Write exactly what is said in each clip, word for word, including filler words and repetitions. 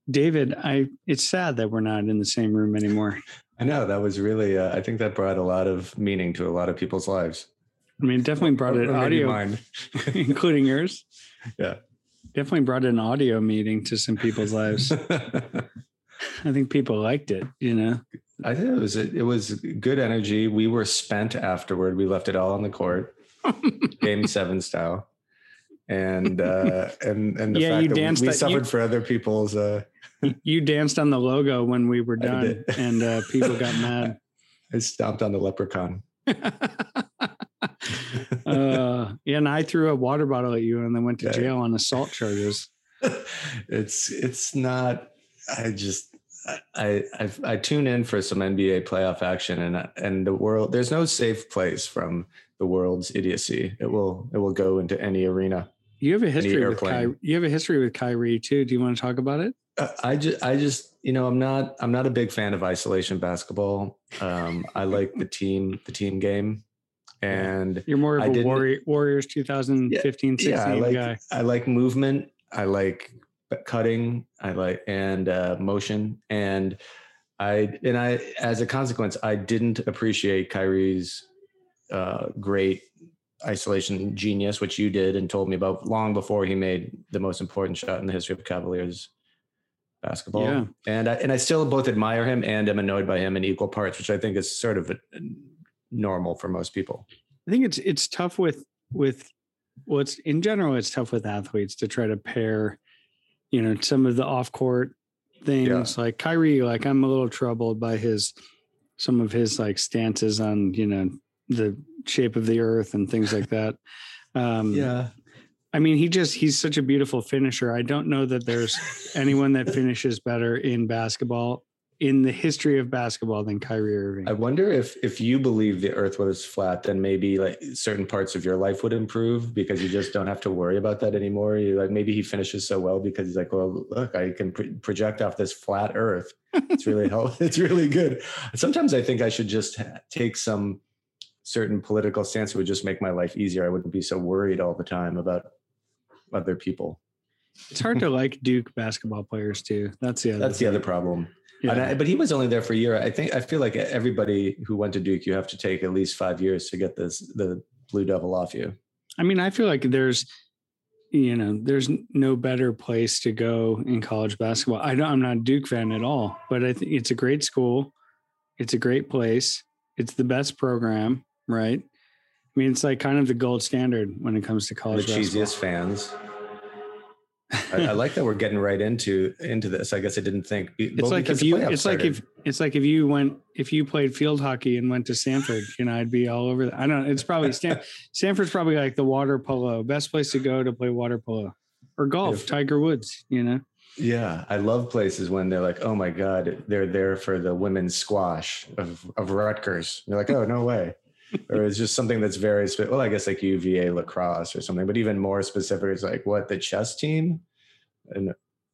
David, I it's sad that we're not in the same room anymore. I know that was really, uh, I think that brought a lot of meaning to a lot of people's lives. I mean, definitely brought an audio, including yours. Yeah. Definitely brought an audio meeting to some people's lives. I think people liked it, you know. I think it was it was good energy. We were spent afterward. We left it all on the court, game seven style, and uh, and and the yeah, fact you that danced we, we that, suffered you, for other people's. Uh, you danced on the logo when we were done, and uh, people got mad. I stomped on the leprechaun. uh, yeah, and I threw a water bottle at you, and then went to yeah. jail on assault charges. It's it's not. I just. I, I I tune in for some N B A playoff action, and and the world. There's no safe place from the world's idiocy. It will it will go into any arena. You have a history with Kyrie. You have a history with Kyrie too. Do you want to talk about it? Uh, I just I just you know I'm not I'm not a big fan of isolation basketball. Um, I like the team the team game, and you're more of I a Warrior, Warriors twenty fifteen yeah, sixteen yeah, I like, guy. I like movement. I like cutting. I like and uh, motion, and I and I as a consequence, I didn't appreciate Kyrie's uh, great isolation genius, which you did and told me about long before he made the most important shot in the history of Cavaliers basketball. Yeah. And I, and I still both admire him and am annoyed by him in equal parts, which I think is sort of a, a normal for most people. I think it's it's tough with with well, it's in general, it's tough with athletes to try to pair, you know, some of the off court things. Yeah. Like Kyrie, like I'm a little troubled by his some of his like stances on, you know, the shape of the earth and things like that. Um, yeah. I mean, he just, he's such a beautiful finisher. I don't know that there's anyone that finishes better in basketball, in the history of basketball, than Kyrie Irving. I wonder if, if you believe the earth was flat, then maybe like certain parts of your life would improve because you just don't have to worry about that anymore. You like, maybe he finishes so well because he's like, well, look, I can pro- project off this flat earth. It's really help. It's really good. Sometimes I think I should just ha- take some certain political stance that would just make my life easier. I wouldn't be so worried all the time about other people. It's hard to like Duke basketball players too. That's the other That's thing. the other problem. Yeah. And I, but he was only there for a year. I think, I feel like everybody who went to Duke, you have to take at least five years to get this, the Blue Devil off you. I mean, I feel like there's, you know, there's no better place to go in college basketball. I don't, I'm not a Duke fan at all, but I think it's a great school. It's a great place. It's the best program. Right. I mean, it's like kind of the gold standard when it comes to college. The cheesiest fans. I, I like that we're getting right into into this. I guess I didn't think. It's well, like if you. It's started. like if it's like if you went if you played field hockey and went to Stanford, you know, I'd be all over that. I don't know. It's probably Stan, Stanford's probably like the water polo, best place to go to play water polo or golf. If, Tiger Woods, you know. Yeah, I love places when they're like, oh my God, they're there for the women's squash of of Rutgers. You're like, oh no way. Or it's just something that's very, well, I guess like U V A lacrosse or something, but even more specific is like what, the chess team? And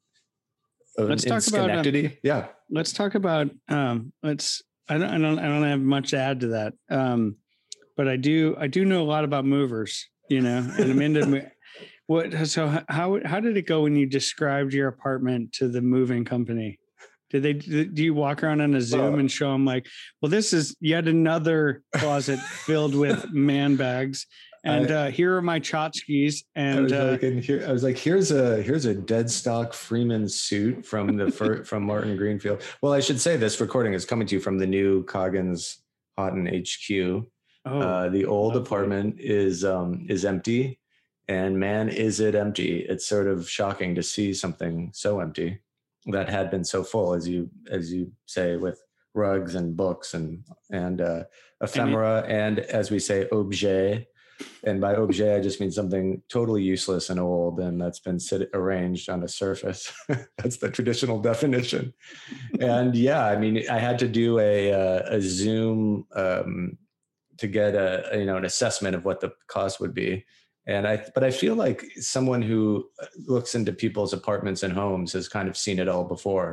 uh, let's talk about, um, yeah. Let's talk about, um, let's, I don't, I don't, I don't have much to add to that. Um, but I do, I do know a lot about movers, you know, and I'm into, what, so how, how did it go when you described your apartment to the moving company? Did they, do you walk around on a Zoom well, and show them like, well, this is yet another closet filled with man bags. And I, uh, here are my tchotchkes. And I was, uh, like, and here, I was like, here's a, here's a dead stock Freeman suit from the, fir- from Martin Greenfield. Well, I should say this recording is coming to you from the new Coggins Houghton H Q. Oh, uh, the old lovely. apartment is, um, is empty, and man, is it empty. It's sort of shocking to see something so empty that had been so full, as you as you say, with rugs and books and and uh, ephemera, and, it, and as we say, objet. And by objet, I just mean something totally useless and old, and that's been sit, arranged on a surface. That's the traditional definition. And yeah, I mean, I had to do a a, a Zoom um, to get a you know an assessment of what the cost would be. And I, but I feel like someone who looks into people's apartments and homes has kind of seen it all before.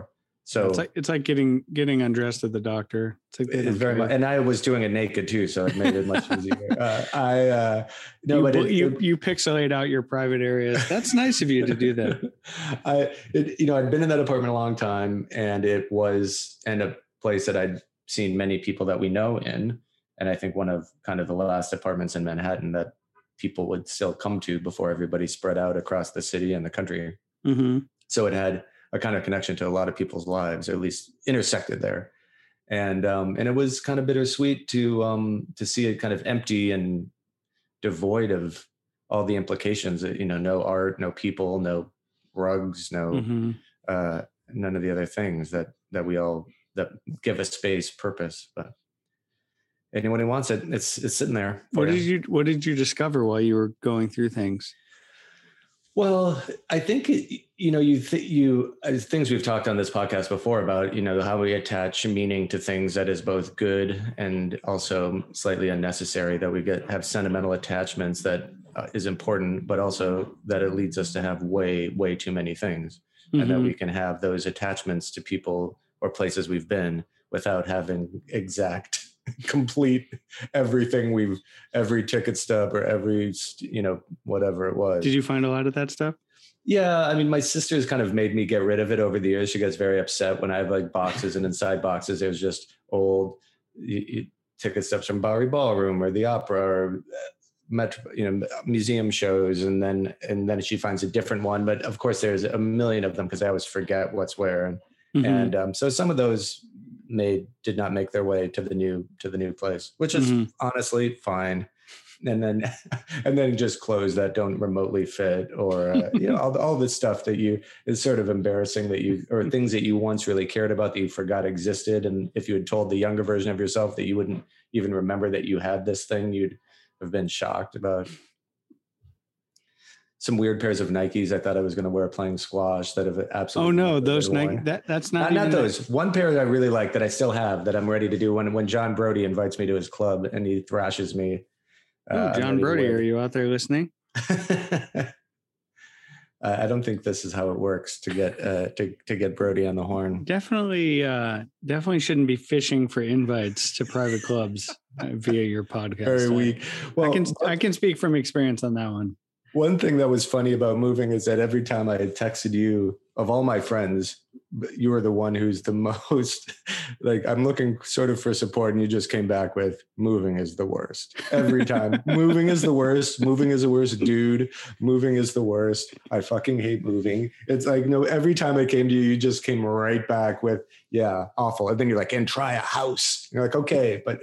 So it's like it's like getting getting undressed at the doctor. It's like it's very much, and I was doing it naked too, so it made it much easier. Uh, I uh, no, you, but it, you it, you pixelate out your private areas. That's nice of you to do that. I it, you know I'd been in that apartment a long time, and it was and a place that I'd seen many people that we know in, and I think one of kind of the last apartments in Manhattan that people would still come to before everybody spread out across the city and the country. Mm-hmm. So it had a kind of connection to a lot of people's lives, or at least intersected there. And um, and it was kind of bittersweet to um, to see it kind of empty and devoid of all the implications. That, you know, no art, no people, no rugs, no mm-hmm. uh, none of the other things that that we all that give a space purpose. But anyone who wants it, it's it's sitting there. What did you What did you discover while you were going through things? Well, I think, you know, you, th- you, uh, things we've talked on this podcast before about, you know, how we attach meaning to things that is both good and also slightly unnecessary, that we get, have sentimental attachments that uh, is important, but also that it leads us to have way, way too many things. Mm-hmm. And that we can have those attachments to people or places we've been without having exact complete everything we've every ticket stub or every, you know, whatever it was. Did you find a lot of that stuff? Yeah. I mean, my sister's kind of made me get rid of it over the years. She gets very upset when I have like boxes, and inside boxes, there's just old you, you, ticket stubs from Bowery Ballroom or the opera or metro, you know, museum shows. And then, and then she finds a different one, but of course there's a million of them because I always forget what's where. And, mm-hmm. and um, so some of those made did not make their way to the new to the new place, which is mm-hmm. honestly fine. And then and then just clothes that don't remotely fit, or uh, you know, all, all this stuff that you is sort of embarrassing that you, or things that you once really cared about that you forgot existed. And if you had told the younger version of yourself that you wouldn't even remember that you had this thing, you'd have been shocked about. Some weird pairs of Nikes I thought I was going to wear playing squash that have absolutely. Oh no, those Nike. That that's not not, not those. One pair that I really like that I still have that I'm ready to do when when John Brody invites me to his club and he thrashes me. Uh, oh, John Brody, are you out there listening? I don't think this is how it works to get uh, to to get Brody on the horn. Definitely, uh, definitely shouldn't be fishing for invites to private clubs uh, via your podcast. Very weak. Well, I can I can speak from experience on that one. One thing that was funny about moving is that every time I had texted you, of all my friends, you were the one who's the most like, I'm looking sort of for support, and you just came back with moving is the worst every time. Moving is the worst. Moving is the worst, dude. Moving is the worst. I fucking hate moving. It's like, no, every time I came to you, you just came right back with, yeah, awful. And then you're like, and try a house. You're like, okay, but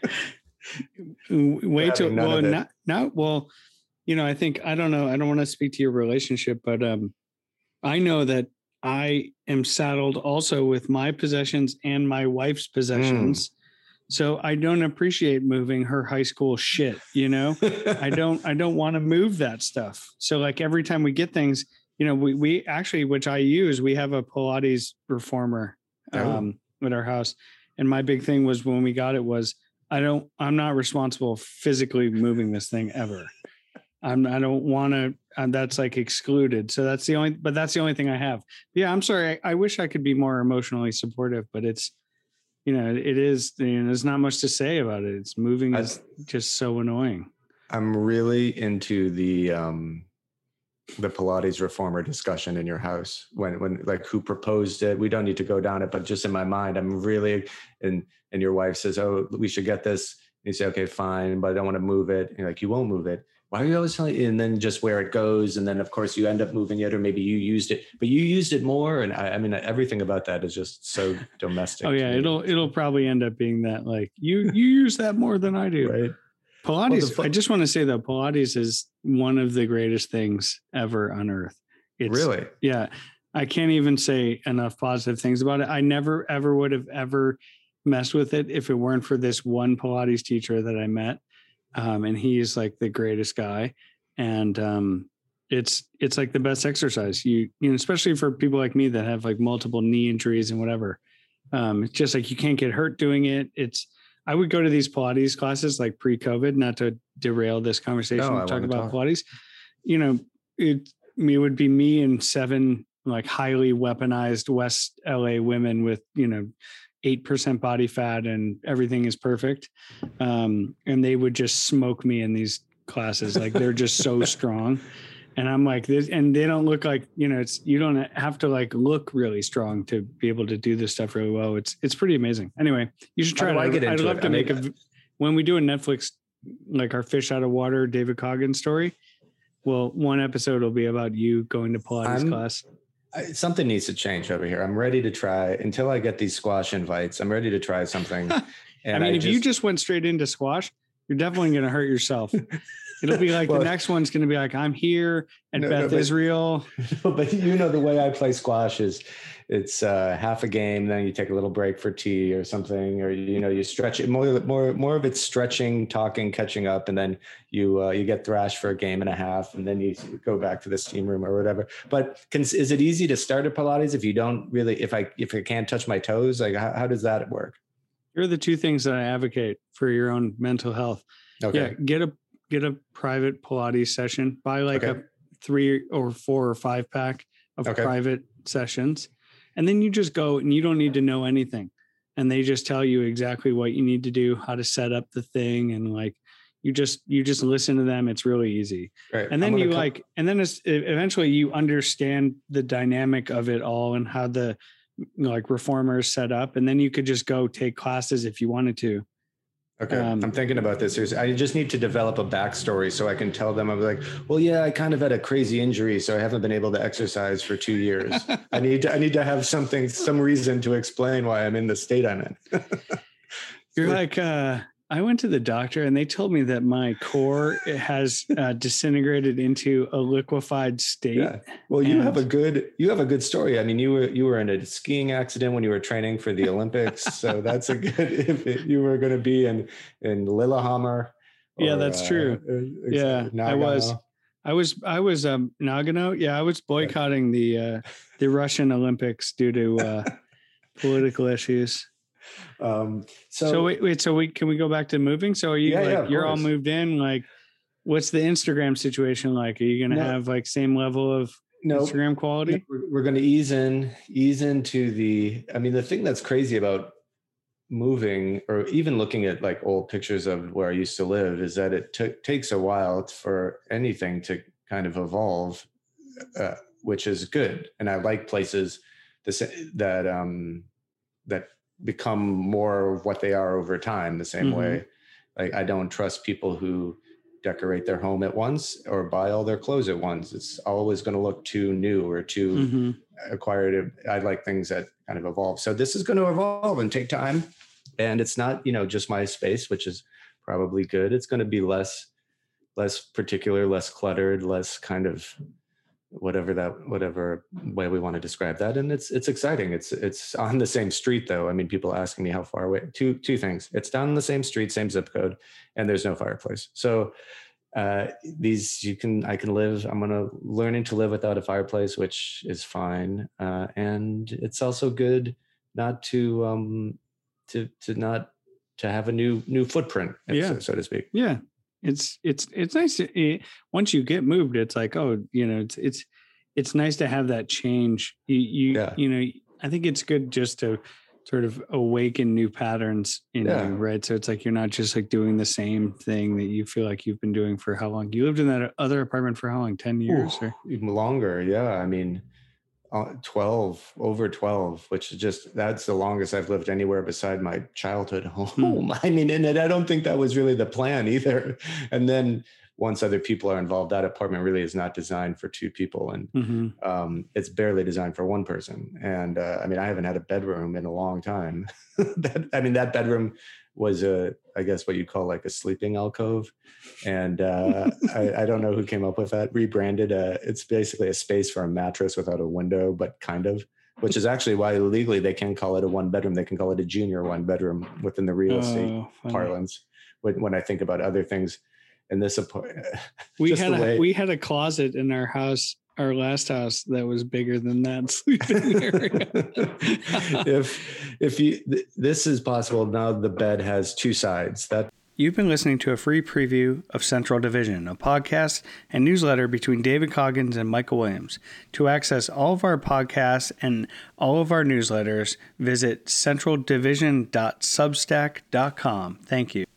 wait till well, not, not well. You know, I think, I don't know, I don't want to speak to your relationship, but um, I know that I am saddled also with my possessions and my wife's possessions. Mm. So I don't appreciate moving her high school shit, you know, I don't, I don't want to move that stuff. So like every time we get things, you know, we, we actually, which I use, we have a Pilates reformer um, oh. at our house. And my big thing was when we got it was, I don't, I'm not responsible physically moving this thing ever. I'm, I don't want to, uh, that's like excluded. So that's the only, but that's the only thing I have. Yeah. I'm sorry. I, I wish I could be more emotionally supportive, but it's, you know, it is, you know, there's not much to say about it. It's moving is I, just so annoying. I'm really into the, um, the Pilates reformer discussion in your house when, when like who proposed it. We don't need to go down it, but just in my mind, I'm really, and, and your wife says, oh, we should get this. And you say, okay, fine, but I don't want to move it. And you're like, you won't move it. Why are you always telling you? And then just where it goes. And then of course you end up moving it, or maybe you used it, but you used it more. And I, I mean, everything about that is just so domestic. Oh yeah. It'll, it'll probably end up being that like you, you use that more than I do. Right. Pilates. Well, I just want to say that Pilates is one of the greatest things ever on earth. It's, really? Yeah. I can't even say enough positive things about it. I never, ever would have ever messed with it if it weren't for this one Pilates teacher that I met. Um, and he's like the greatest guy. And um, it's, it's like the best exercise. You, you know, especially for people like me that have like multiple knee injuries and whatever. Um, it's just like, you can't get hurt doing it. It's, I would go to these Pilates classes like pre-COVID, not to derail this conversation. No, talk about talk. Pilates. You know, it, it would be me and seven like highly weaponized West L A women with, you know, eight percent body fat and everything is perfect. Um, and they would just smoke me in these classes. Like they're just so strong. And I'm like this, and they don't look like, you know, it's, you don't have to like look really strong to be able to do this stuff really well. It's, it's pretty amazing. Anyway, you should try it. I get I'd love it? to I make mean, a, when we do a Netflix, like our Fish Out of Water, David Coggins story. Well, one episode will be about you going to Pilates I'm, class. I, something needs to change over here. I'm ready to try until I get these squash invites. I'm ready to try something. And I mean, I if just, you just went straight into squash, you're definitely going to hurt yourself. It'll be like well, the next one's going to be like, I'm here at no, Beth no, but, Israel. No, but you know, the way I play squash is it's uh, half a game. Then you take a little break for tea or something, or, you know, you stretch it more, more, more of it's stretching, talking, catching up. And then you, uh, you get thrashed for a game and a half, and then you go back to the steam room or whatever. But can, is it easy to start at Pilates if you don't really, if I, if I can't touch my toes, like how, how does that work? Here are the two things that I advocate for your own mental health. Okay. Yeah. Get a, get a private Pilates session, buy like okay. a three or four or five pack of okay. private sessions. And then you just go and you don't need to know anything. And they just tell you exactly what you need to do, how to set up the thing. And like, you just, you just listen to them. It's really easy. Right. And then you come- like, and then it's eventually you understand the dynamic of it all and how the, you know, like reformers set up. And then you could just go take classes if you wanted to. Okay. Um, I'm thinking about this. There's, I just need to develop a backstory so I can tell them. I'm like, well, yeah, I kind of had a crazy injury, so I haven't been able to exercise for two years. I need to, I need to have something, some reason to explain why I'm in the state I'm in. You're like, uh, I went to the doctor and they told me that my core has uh, disintegrated into a liquefied state. Yeah. Well, you and have a good, you have a good story. I mean, you were, you were in a skiing accident when you were training for the Olympics. So that's a good, if it, you were going to be in, in Lillehammer. Or, yeah, that's true. Uh, yeah, Nagano. I was, I was, I was, um, Nagano. Yeah. I was boycotting the, uh, the Russian Olympics due to uh, political issues. Um, so, so wait, wait, so we, can we go back to moving? So are you yeah, like, yeah, you're all moved in, like, what's the Instagram situation like? Are you going to no, have like same level of no, Instagram quality? We're, we're going to ease in, ease into the, I mean, the thing that's crazy about moving or even looking at like old pictures of where I used to live is that it t- takes a while for anything to kind of evolve, uh, which is good. And I like places that, that, um, that, become more of what they are over time, the same mm-hmm. way. Like I don't trust people who decorate their home at once or buy all their clothes at once. It's always going to look too new or too mm-hmm. acquired. I like things that kind of evolve. So this is going to evolve and take time. And it's not, you know, just my space, which is probably good. It's going to be less, less particular, less cluttered, less kind of whatever that, whatever way we want to describe that. And it's, it's exciting. It's, it's on the same street though. I mean, people asking me how far away, two, two things. It's down the same street, same zip code, and there's no fireplace. So uh, these, you can, I can live, I'm going to learning to live without a fireplace, which is fine. Uh, and it's also good not to, um, to, to not, to have a new, new footprint, yeah. so, so to speak. Yeah. It's, it's, it's nice to, it, once you get moved, it's like, oh, you know, it's, it's, it's nice to have that change. You, you, yeah. you know, I think it's good just to sort of awaken new patterns in yeah. you, right? So it's like, you're not just like doing the same thing that you feel like you've been doing for how long? You lived in that other apartment for how long? ten years Ooh, or even longer. Yeah. I mean, uh, twelve, over twelve, which is just, that's the longest I've lived anywhere beside my childhood home. Hmm. I mean, and I don't think that was really the plan either. And then once other people are involved, that apartment really is not designed for two people. And mm-hmm. um, it's barely designed for one person. And uh, I mean, I haven't had a bedroom in a long time. that, I mean, that bedroom was a, I guess what you call like a sleeping alcove. And uh, I, I don't know who came up with that, rebranded. Uh, it's basically a space for a mattress without a window, but kind of, which is actually why legally they can call it a one bedroom. They can call it a junior one bedroom within the real estate oh, parlance. When, when I think about other things in this apartment, we had a, way, we had a closet in our house, our last house, that was bigger than that sleeping area. if if you th- this is possible now, the bed has two sides. That You've been listening to a free preview of Central Division, a podcast and newsletter between David Coggins and Michael Williams. To access all of our podcasts and all of our newsletters, visit central division dot substack dot com. Thank you.